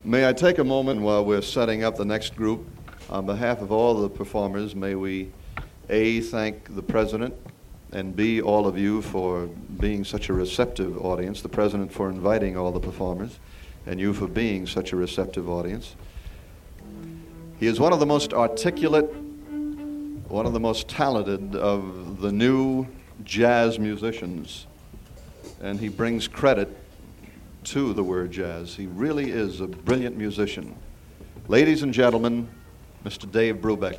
May I take a moment while we're setting up the next group, on behalf of all the performers, may we A, thank the President, and B, all of you for being such a receptive audience, the President for inviting all the performers, and you for being such a receptive audience. He is one of the most articulate, one of the most talented of the new jazz musicians, and he brings credit to the word jazz. He really is a brilliant musician. Ladies and gentlemen, Mr. Dave Brubeck.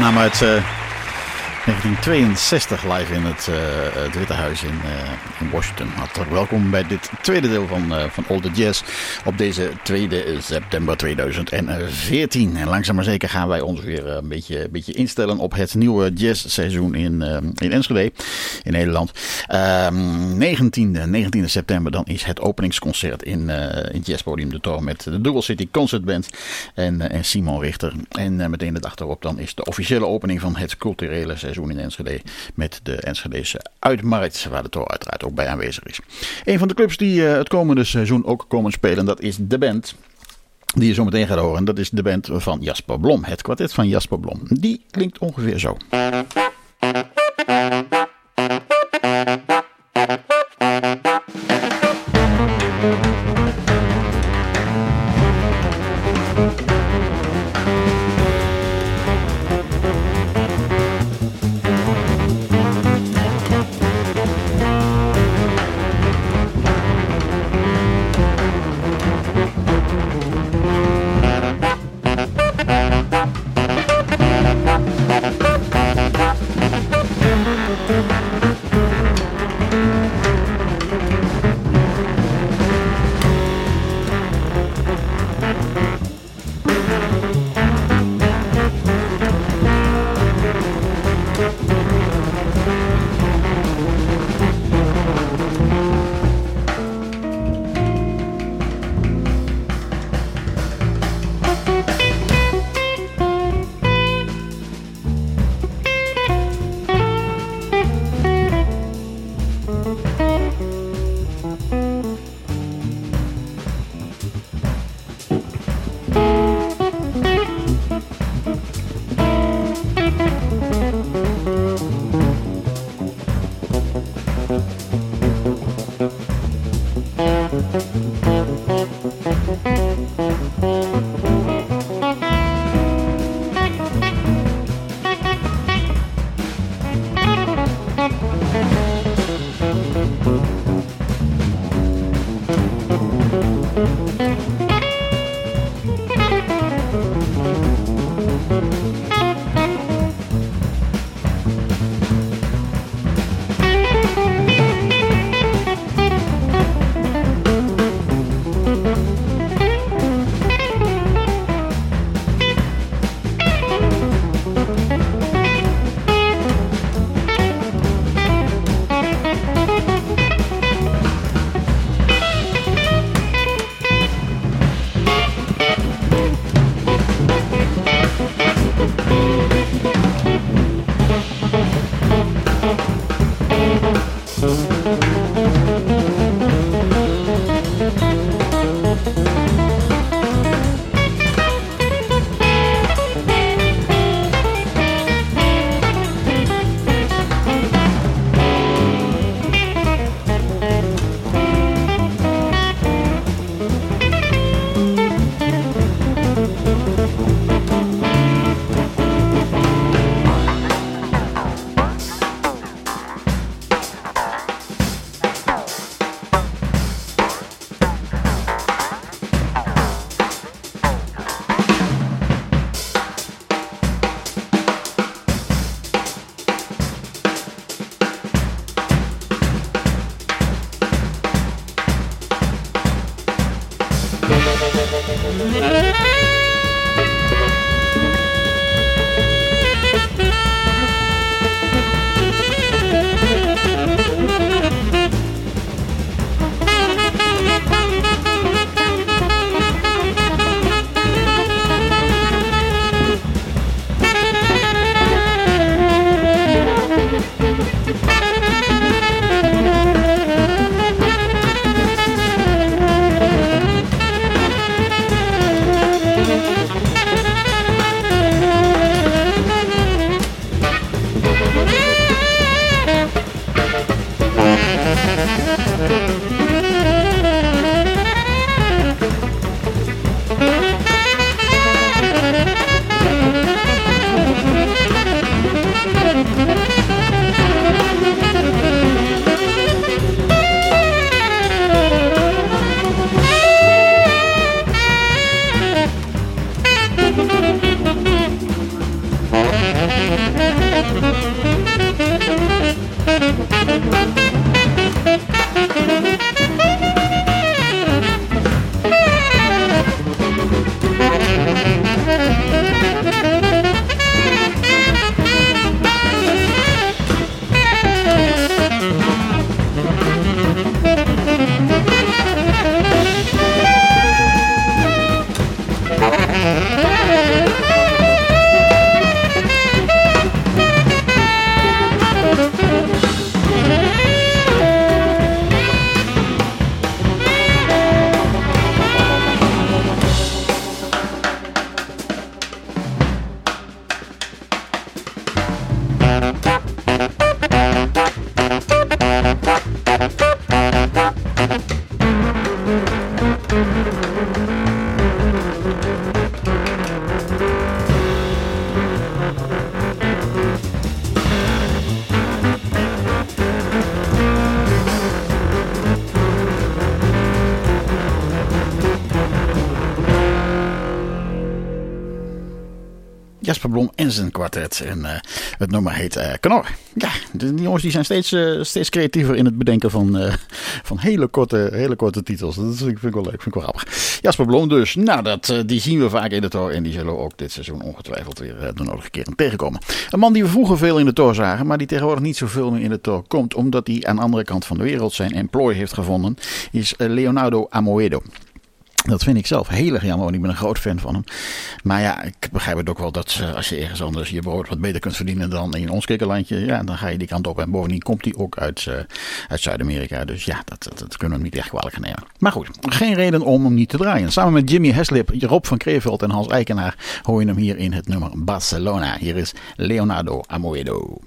opname uit 1962 live in het Witte Huis in Washington. Hartelijk welkom bij dit tweede deel van All The Jazz op deze 2 september 2014. En langzaam maar zeker gaan wij ons weer een beetje instellen op het nieuwe jazzseizoen in Enschede, in Nederland. 19e september dan is het openingsconcert in Jazzpodium de Tour met de Dual City Concert Band en Simon Richter. En meteen de dag erop dan is de officiële opening van het culturele seizoen in Enschede met de Enschedese Uitmarkt, waar de Tour uiteraard ook bij aanwezig is. Een van de clubs die het komende seizoen ook komen spelen, dat is de band die je zo meteen gaat horen. Dat is de band van Jasper Blom, het kwartet van Jasper Blom. Die klinkt ongeveer zo. Jasper Blom en zijn kwartet. En het nummer heet Knor. Ja, die jongens die zijn steeds creatiever in het bedenken van hele korte titels. Dat vind ik wel leuk, vind ik wel grappig. Jasper Blom dus. Nou, die zien we vaak in de Tor. En die zullen we ook dit seizoen ongetwijfeld weer de nodige keren tegenkomen. Een man die we vroeger veel in de Tor zagen, maar die tegenwoordig niet zoveel meer in de Tor komt, omdat hij aan de andere kant van de wereld zijn employ heeft gevonden, is Leonardo Amoedo. Dat vind ik zelf heel erg jammer, want ik ben een groot fan van hem. Maar ja, ik begrijp het ook wel dat als je ergens anders je brood wat beter kunt verdienen dan in ons kikkerlandje, ja, dan ga je die kant op. En bovendien komt hij ook uit Zuid-Amerika. Dus ja, dat kunnen we hem niet echt kwalijk nemen. Maar goed, geen reden om hem niet te draaien. Samen met Jimmy Heslip, Rob van Kreeveld en Hans Eikenaar hoor je hem hier in het nummer Barcelona. Hier is Leonardo Amoedo.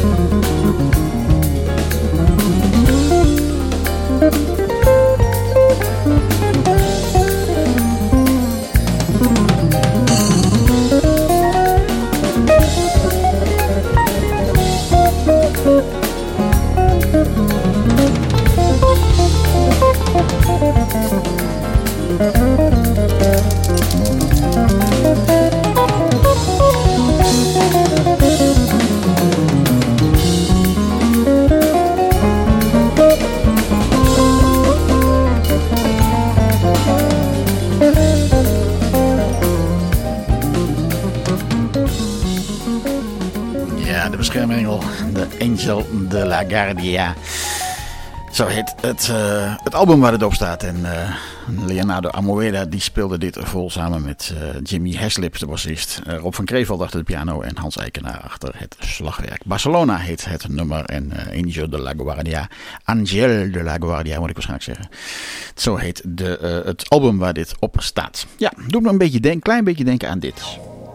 De Angel de la Guardia. Zo heet het album waar het op staat. En Leonardo Amoeda die speelde dit vol samen met Jimmy Haslip, de bassist. Rob van Kreeveld achter de piano en Hans Eikenaar achter het slagwerk. Barcelona heet het nummer en Angel de la Guardia. Angel de la Guardia moet ik waarschijnlijk zeggen. Zo heet het album waar dit op staat. Ja, doe me een beetje klein beetje denken aan dit.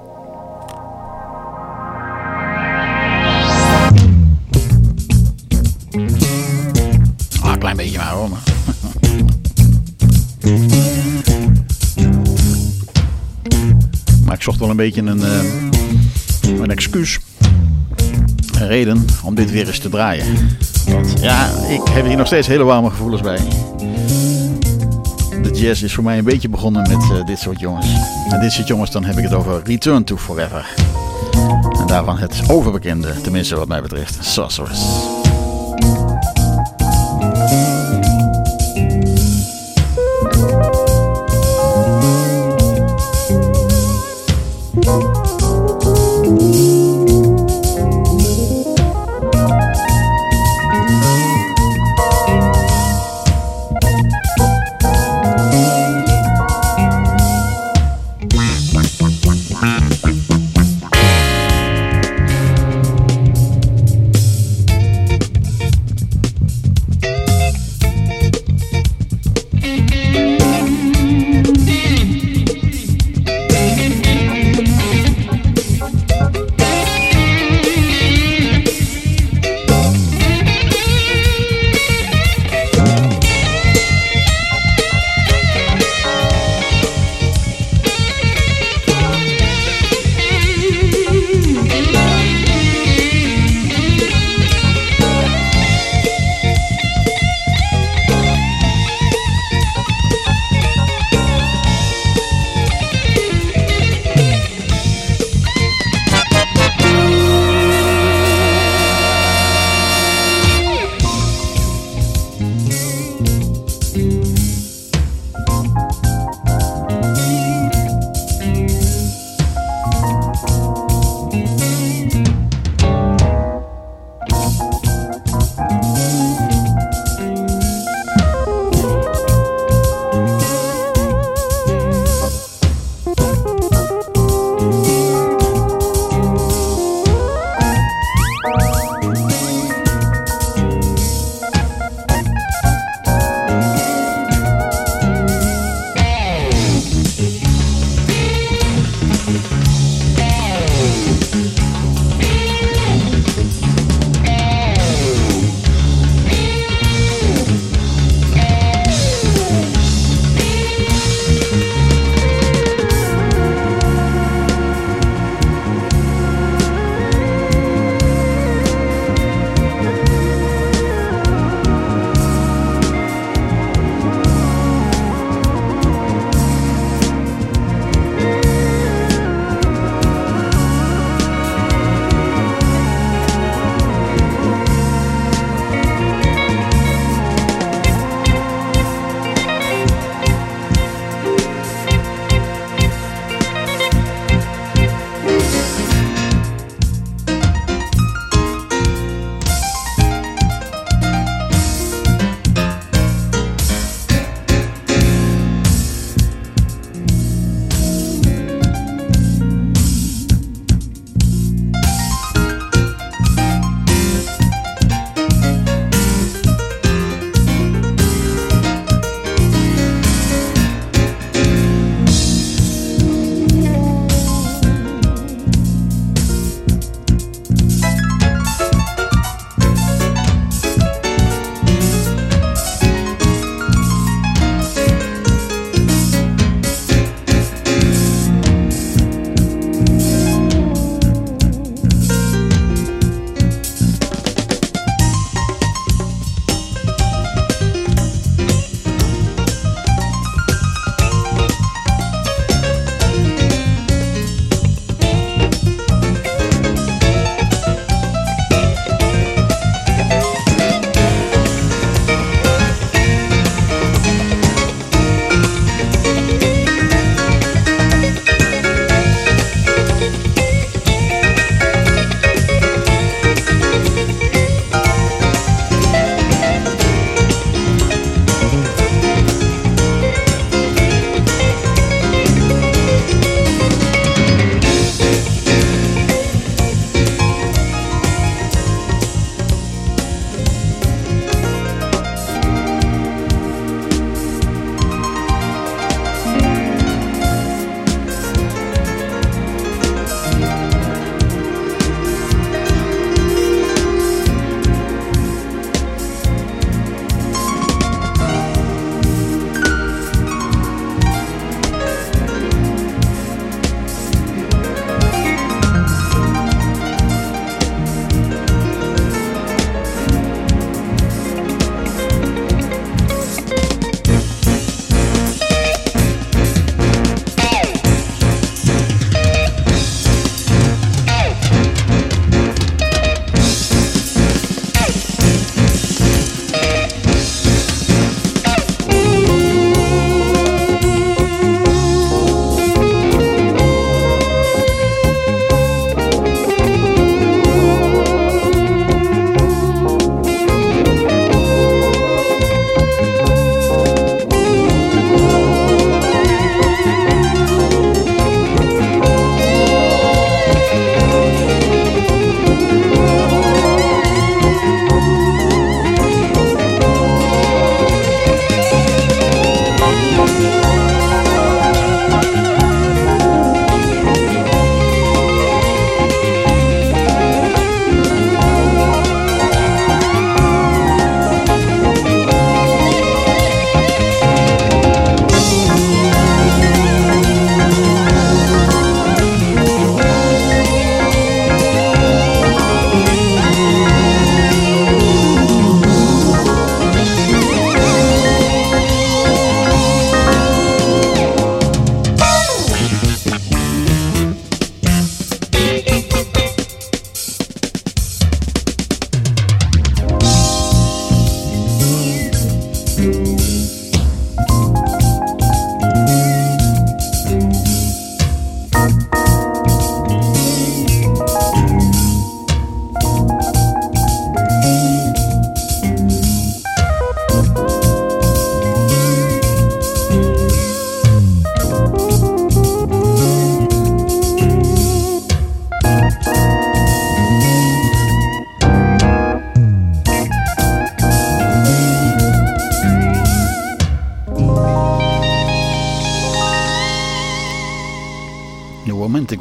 Een klein beetje maar hoor. Maar ik zocht wel een beetje een excuus. Een reden om dit weer eens te draaien. Want ja, ik heb hier nog steeds hele warme gevoelens bij. De jazz is voor mij een beetje begonnen met dit soort jongens. En dit soort jongens, dan heb ik het over Return to Forever. En daarvan het overbekende, tenminste wat mij betreft, Sorceress.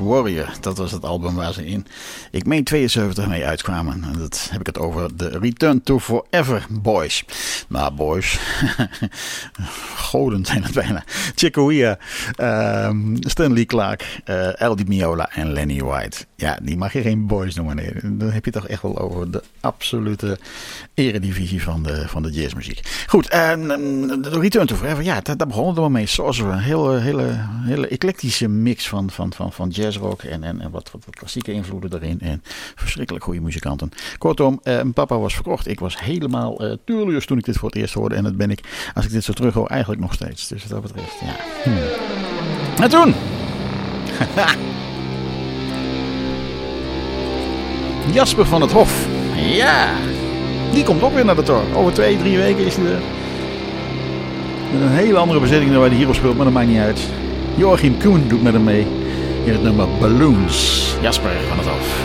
Warrior. Dat was het album waar ze in, ik meen 72 mee uitkwamen. En dat heb ik het over de Return to Forever Boys. Nou, boys. Goden zijn het bijna. Chick Corea, Stanley Clarke, El Di Meola en Lenny White. Ja, die mag je geen boys noemen. Nee. Dan heb je toch echt wel over de absolute eredivisie van de jazzmuziek. Goed, de Return to Forever, ja, daar begonnen we mee. Sorcerer, een hele eclectische mix van jazzrock en wat klassieke invloeden erin. En verschrikkelijk goede muzikanten. Kortom, papa was verkocht. Ik was helemaal tuurluurs toen ik dit voor het eerst hoorde. En dat ben ik, als ik dit zo terug hoor, eigenlijk nog steeds. Dus wat dat betreft, ja. En toen... Jasper van het Hof. Ja, die komt ook weer naar de Tor. Over 2-3 weken is hij er. Met een hele andere bezetting dan waar hij hierop speelt, maar dat maakt niet uit. Joachim Koen doet met hem mee in het nummer Balloons. Jasper van het Hof.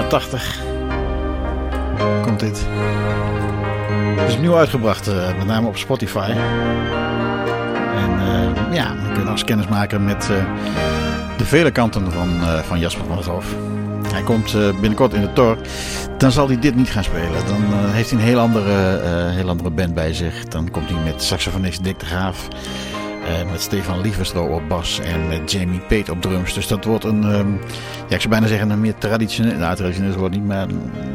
1984 komt dit. Het is opnieuw uitgebracht, met name op Spotify. En ja, we kunnen ons kennis maken met de vele kanten van Jasper van 't Hof. Hij komt binnenkort in de Tor. Dan zal hij dit niet gaan spelen. Dan heeft hij een heel andere band bij zich. Dan komt hij met saxofonist Dick de Graaf. Met Stefan Lieverstro op bas en met Jamie Pate op drums. Dus dat wordt een, ja, ik zou bijna zeggen een meer traditioneel, nou traditioneel wordt niet, maar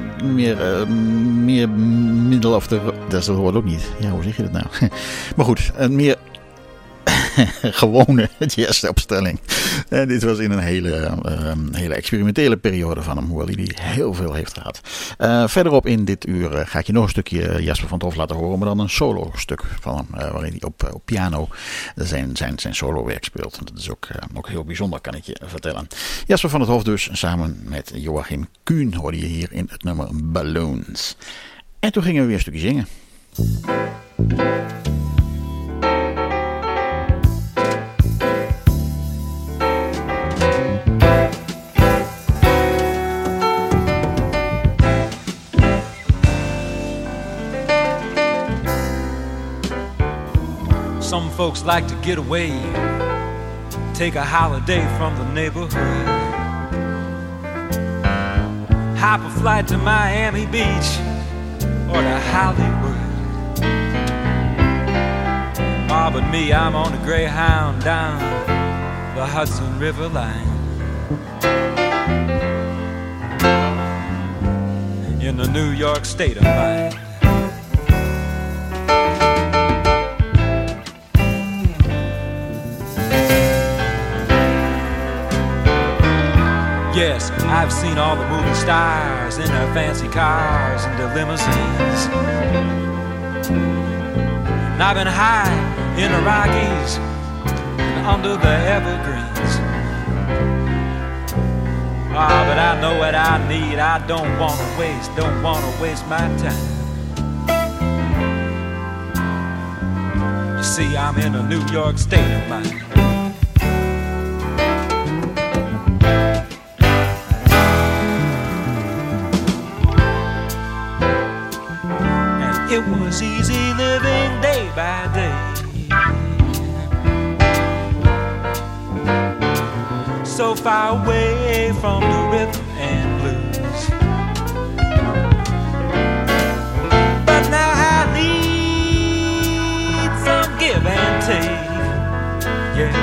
meer middle of the, dat is het woord ook niet. Ja, hoe zeg je dat nou? Maar goed, een meer gewone jazzopstelling. En dit was in een hele experimentele periode van hem, hoewel hij die heel veel heeft gehad. Verderop in dit uur ga ik je nog een stukje Jasper van 't Hof laten horen, maar dan een solo stuk van hem, waarin hij op piano zijn solo werk speelt. Dat is ook heel bijzonder, kan ik je vertellen. Jasper van 't Hof dus, samen met Joachim Kuhn hoorde je hier in het nummer Balloons. En toen gingen we weer een stukje zingen. Some folks like to get away, take a holiday from the neighborhood. Hop a flight to Miami Beach or to Hollywood. Ah, but me, I'm on the Greyhound down the Hudson River line. In the New York state of mind. Yes, I've seen all the movie stars in their fancy cars and their limousines. And I've been high in the Rockies and under the evergreens. Ah, but I know what I need. I don't want to waste my time. You see, I'm in a New York state of mind. It was easy living day by day, so far away from the rhythm and blues. But now I need some give and take, yeah.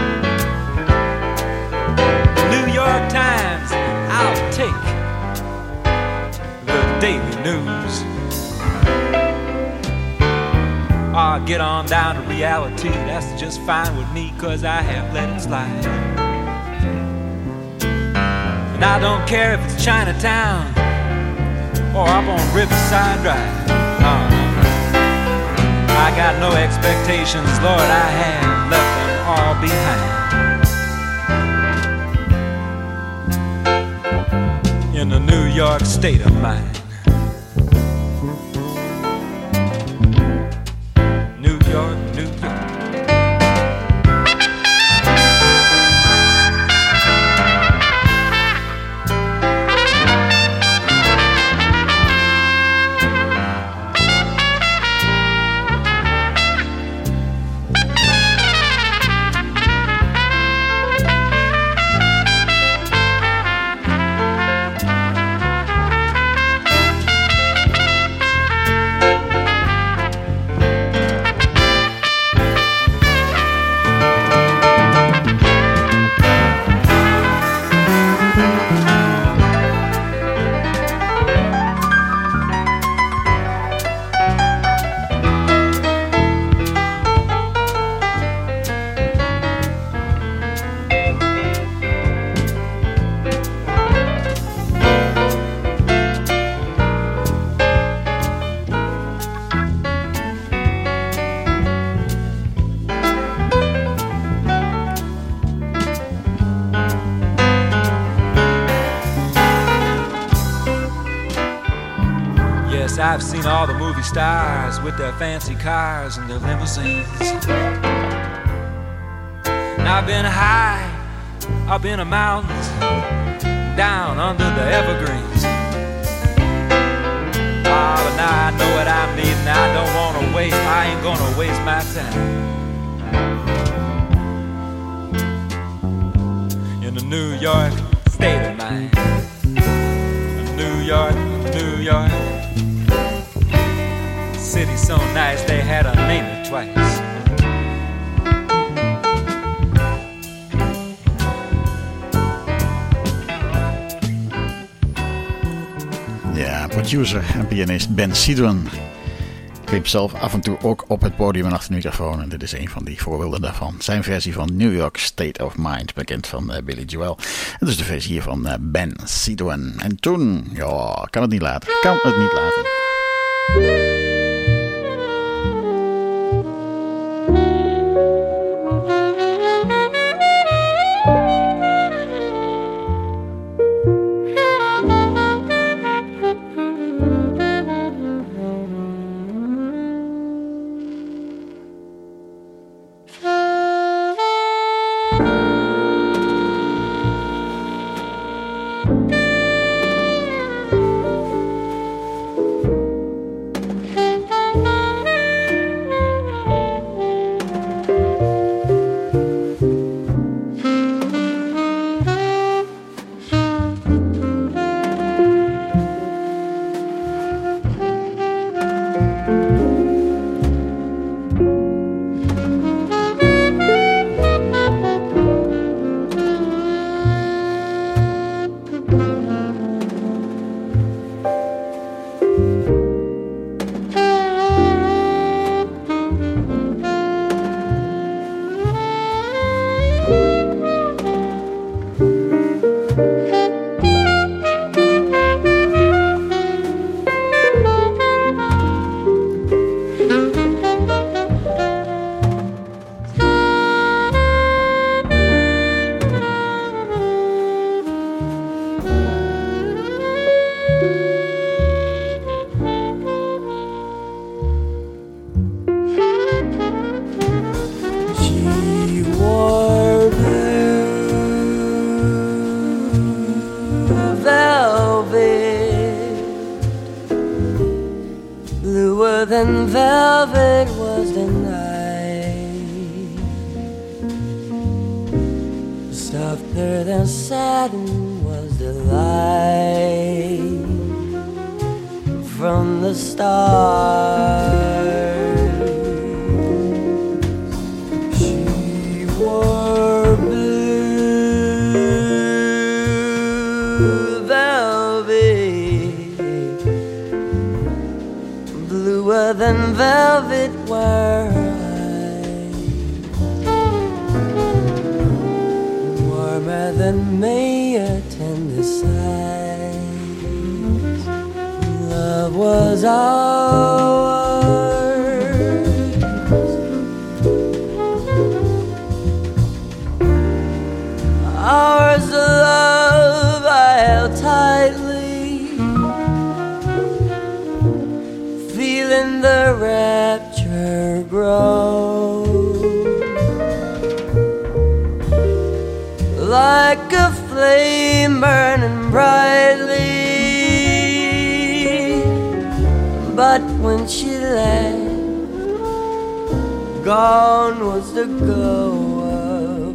New York Times, I'll take the daily news. I'll get on down to reality, that's just fine with me, 'cause I have let it slide. And I don't care if it's Chinatown or up on Riverside Drive. I got no expectations, Lord, I have left them all behind. In the New York state of mind. I've seen all the movie stars with their fancy cars and their limousines. And I've been high up in the mountains, down under the evergreens. but now I know what I need, and I don't wanna waste. I ain't gonna waste my time in the New York state of mind. New York, New York. City so nice they had to name it twice. Ja, producer en pianist Ben Sidran klimt zelf af en toe ook op het podium en achter de microfoon. En dit is een van die voorbeelden daarvan. Zijn versie van New York State of Mind, bekend van Billy Joel. En dus de versie hier van Ben Sidran. En toen, ja, kan het niet laten. than velvet was the night, softer than satin was the light from the stars. She wore blue velvet, bluer than velvet were her eyes, warmer than May a tender sighs. Love was ours, love I held tightly, feeling the rapture grow, like a flame burning brightly. But when she left, gone was the glow of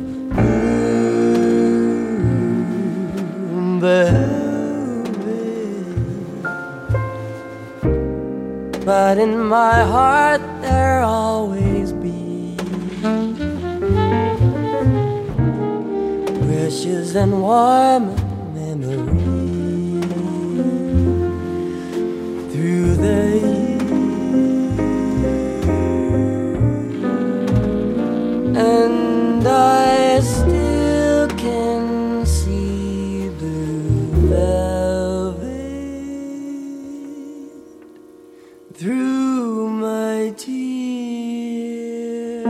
blue velvet. But in my heart there'll always be precious and warm memories through the years. And I still can see blue velvet through my tears.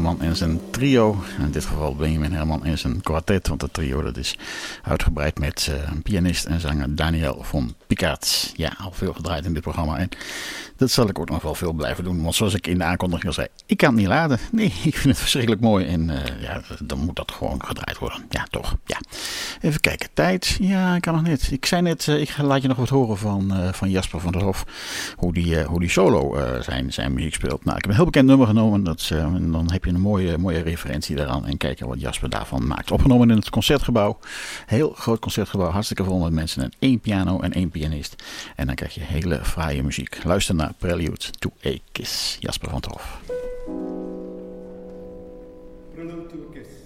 Herman en zijn trio. In dit geval Benjamin Herman en zijn kwartet. Want het trio dat is uitgebreid met pianist en zanger Daniel von Picard. Ja, al veel gedraaid in dit programma. En dat zal ik ook nog wel veel blijven doen. Want zoals ik in de aankondiging al zei, ik kan het niet laten. Nee, ik vind het verschrikkelijk mooi. En dan moet dat gewoon gedraaid worden. Ja, toch. Ja. Even kijken. Tijd? Ja, ik kan nog net. Ik zei net, ik laat je nog wat horen van Jasper van der Hof. Hoe die solo zijn muziek speelt. Nou, ik heb een heel bekend nummer genomen. En dan heb je een mooie referentie daaraan. En kijken wat Jasper daarvan maakt. Opgenomen in het Concertgebouw. Heel groot Concertgebouw. Hartstikke vol met mensen. En 1 piano en 1 pianist. En dan krijg je hele fraaie muziek. Luister naar Prelude to a Kiss. Jasper van der Hof. Prelude to a Kiss.